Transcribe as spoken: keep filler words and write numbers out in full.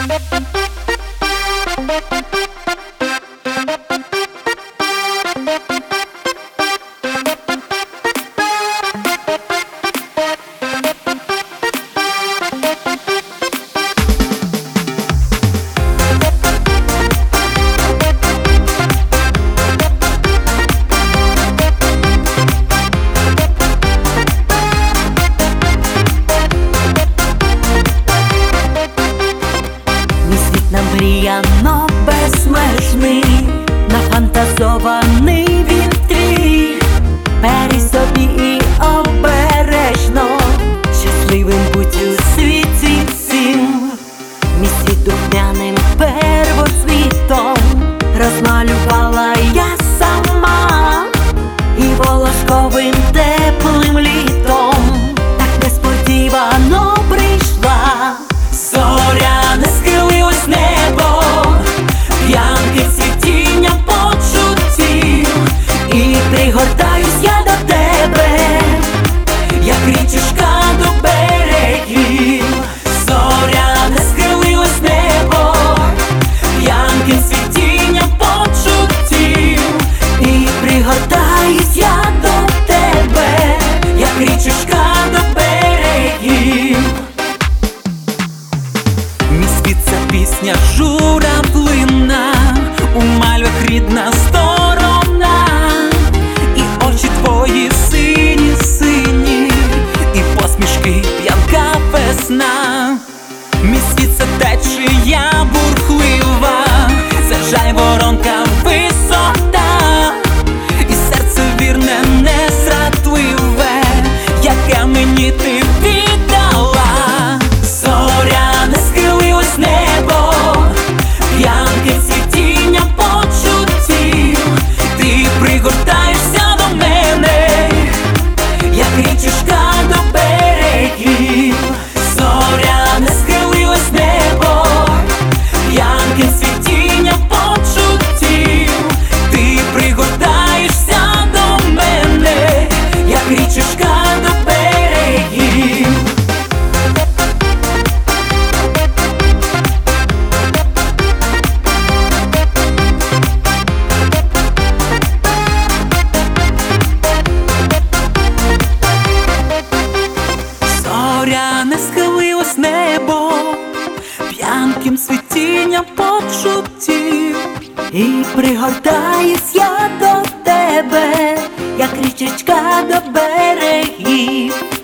Мріяно безмежний, нафантазований він твій. Бери собі і обережно, щасливим будь у світі всім. Мій світ духмяним первоцвітом розмалювала я сама, і волошковим теплим літом так несподівано прийшла. Зоря не схилилось небо, п'янки цвітіння почуттів, і пригортаюсь я до тебе, як річушка до берегів. Зоря не схилилось небо, п'янки цвітіння почуттів, і пригортаюсь я до тебе, як річушка до берегів. Мій світ — це пісня журавлина, у мальвах рідна сторона, і очі твої сині-сині, і посмішки п'янка весна. Мій світ — це течія бурхлива, це жайворонка висота, і серце вірне, незрадливе, яке мені ти віддала. Зоря не схилилось небо, п'янки цвітіння почуттів, ти пригортаєшся до мене, як річушка до берегів. Зоря не схилилось небо, п'янки цвітіння почуттів, ти пригортаєшся до мене, як річушка до берегів. Зоря не схилилось небо, п'янким цвітінням почуттів, і пригортаюсь я до тебе, як річечка до берегів.